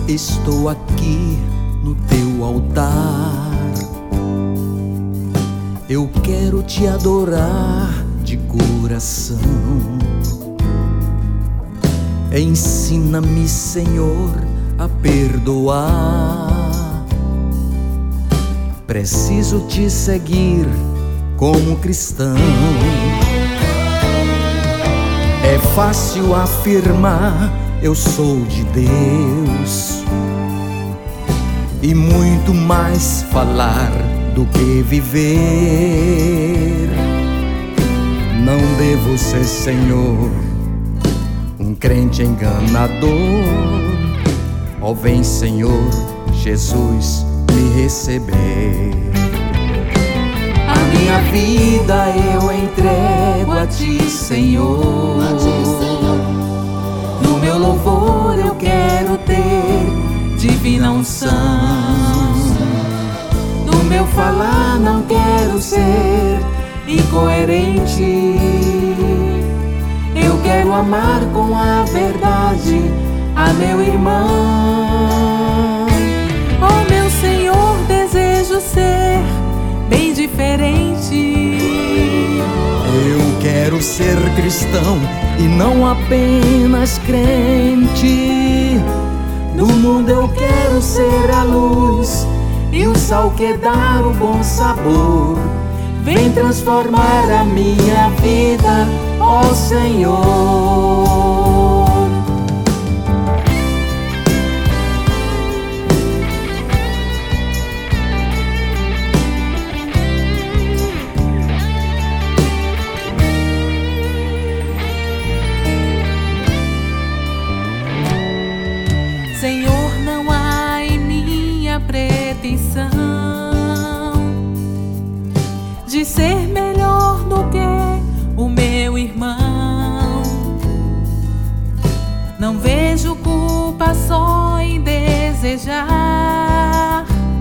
Estou aqui no teu altar. Eu quero te adorar de coração. Ensina-me, Senhor, a perdoar. Preciso te seguir como cristão. É fácil afirmar eu sou de Deus, e muito mais falar do que viver. Não devo ser, Senhor, um crente enganador. Ó, vem, Senhor Jesus, me receber. A minha vida eu entrego a Ti, Senhor. No meu louvor eu quero ter divina unção. No meu falar não quero ser incoerente. Eu quero amar com a verdade a meu irmão. Oh, meu Senhor, desejo ser bem diferente. Eu quero ser cristão e não apenas crente. No mundo eu quero ser a luz e o sal que dá o bom sabor. Vem transformar a minha vida, ó Senhor. Senhor, não há em minha pretensão de ser melhor do que o meu irmão. Não vejo culpa só em desejar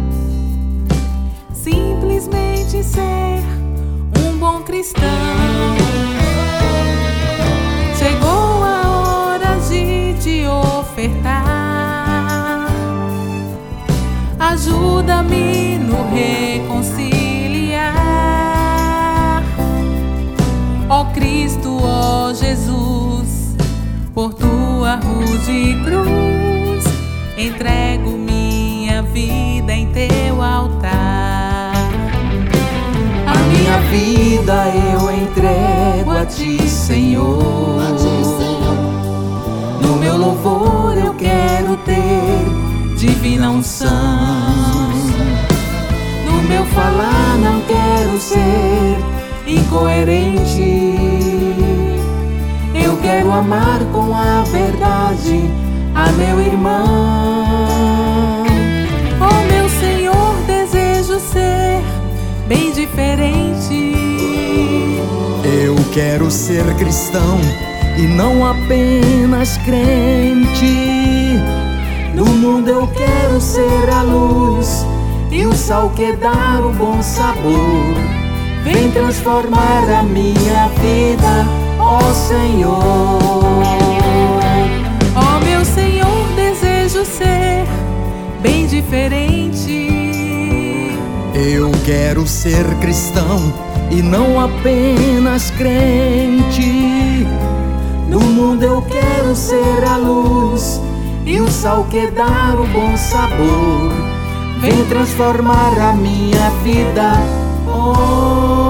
simplesmente ser um bom cristão. Chegou a hora de te ofertar. Ajuda-me no reconciliar. Ó Cristo, ó Jesus, por tua rude cruz, entrego minha vida em teu altar. A minha vida eu entrego a Ti, Senhor. No meu louvor eu quero ter divina unção. No meu falar não quero ser incoerente. Eu quero amar com a verdade a meu irmão. Oh, meu Senhor, desejo ser bem diferente. Eu quero ser cristão e não apenas crente. No mundo eu quero ser a luz e o sal que dá o bom sabor. Vem transformar a minha vida, ó Senhor. Ó, meu Senhor, desejo ser bem diferente. Eu quero ser cristão e não apenas crente. No mundo eu quero ser a luz e o sal que dá o bom sabor. Vem transformar a minha vida, oh.